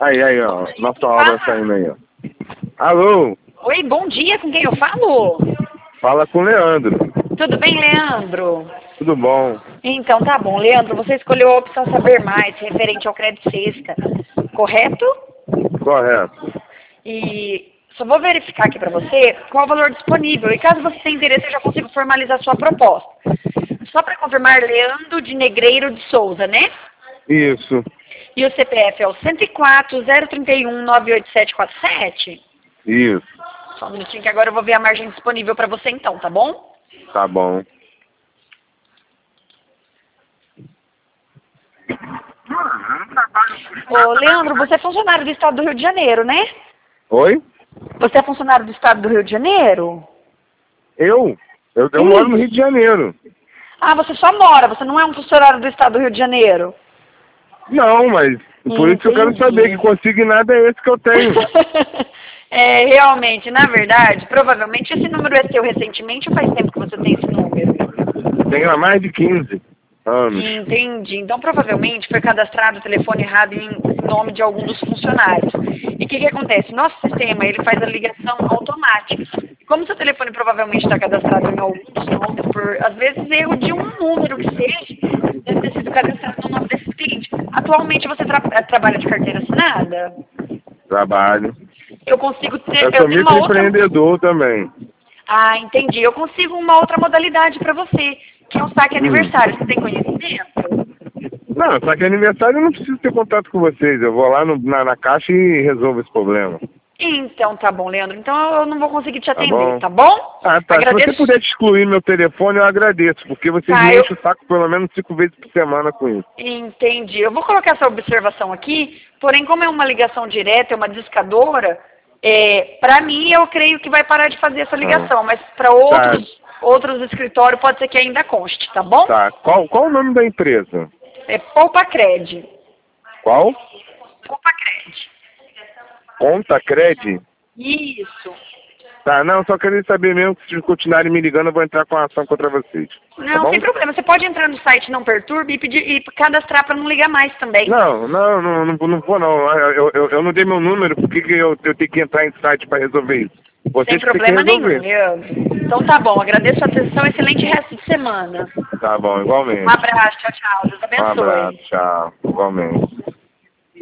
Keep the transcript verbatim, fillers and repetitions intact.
Aí, aí, ó. Nossa hora saindo aí, ó. Alô? Oi, bom dia, com quem eu falo? Fala com o Leandro. Tudo bem, Leandro? Tudo bom? Então, tá bom. Leandro, você escolheu a opção Saber Mais, referente ao crédito sexta, correto? Correto. E só vou verificar aqui para você qual o valor disponível. E caso você tenha interesse, eu já consigo formalizar sua proposta. Só para confirmar, Leandro de Negreiro de Souza, né? Isso. E o C P F é o cento e quatro, zero trinta e um, nove oito sete quatro sete? Isso. Só um minutinho que agora eu vou ver a margem disponível para você então, tá bom? Tá bom. Ô, Leandro, você é funcionário do Estado do Rio de Janeiro, né? Oi? Você é funcionário do Estado do Rio de Janeiro? Eu? Eu, eu Sim. moro no Rio de Janeiro. Ah, você só mora, você não é um funcionário do Estado do Rio de Janeiro? Não, mas por isso que eu quero Entendi. saber que consignado é esse que eu tenho. É, realmente, na verdade, provavelmente esse número é seu recentemente ou faz tempo que você tem esse número? Tenho há mais de quinze anos. Entendi. Então, provavelmente foi cadastrado o telefone errado em nome de algum dos funcionários. E o que, que acontece? Nosso sistema, ele faz a ligação automática. E como seu telefone provavelmente está cadastrado em algum dos nomes, por, às vezes, erro de um número que seja, deve ter sido cadastrado no nome desse cliente. Atualmente, você tra trabalha de carteira assinada? Trabalho. Eu consigo ter... Eu Eu sou tenho uma outra... microempreendedor também. Ah, entendi. Eu consigo uma outra modalidade para você, que é o saque Hum. aniversário. Você tem conhecimento? Não, só que aniversário eu não preciso ter contato com vocês. Eu vou lá no, na, na caixa e resolvo esse problema. Então, tá bom, Leandro. Então eu não vou conseguir te Tá atender, bom? tá bom? Ah, tá. Agradeço. Se você puder excluir meu telefone, eu agradeço, porque vocês Tá, me eu... enchem o saco pelo menos cinco vezes por semana com isso. Entendi. Eu vou colocar essa observação aqui, porém, como é uma ligação direta, é uma discadora, é, para mim, eu creio que vai parar de fazer essa ligação, Ah. mas para outros, outros escritórios pode ser que ainda conste, tá bom? Tá. Qual, qual o nome da empresa? É Poupa Cred. Qual? Poupa Cred. Conta Cred? Isso. Tá, não, só queria saber mesmo que se continuarem me ligando, eu vou entrar com a ação contra vocês. Não, Tá bom? sem problema. Você pode entrar no site Não Perturbe e, pedir, e cadastrar para não ligar mais também. Não, não, não, não, não vou não. Eu, eu, eu não dei meu número, por que, que eu, eu tenho que entrar em site para resolver isso? Vocês Sem que têm que problema nenhum, resolver. Leandro. Então tá bom, agradeço a atenção, excelente resto de semana. Tá bom, igualmente. Um abraço, tchau, tchau. Deus Um abençoe. abraço, tchau, igualmente.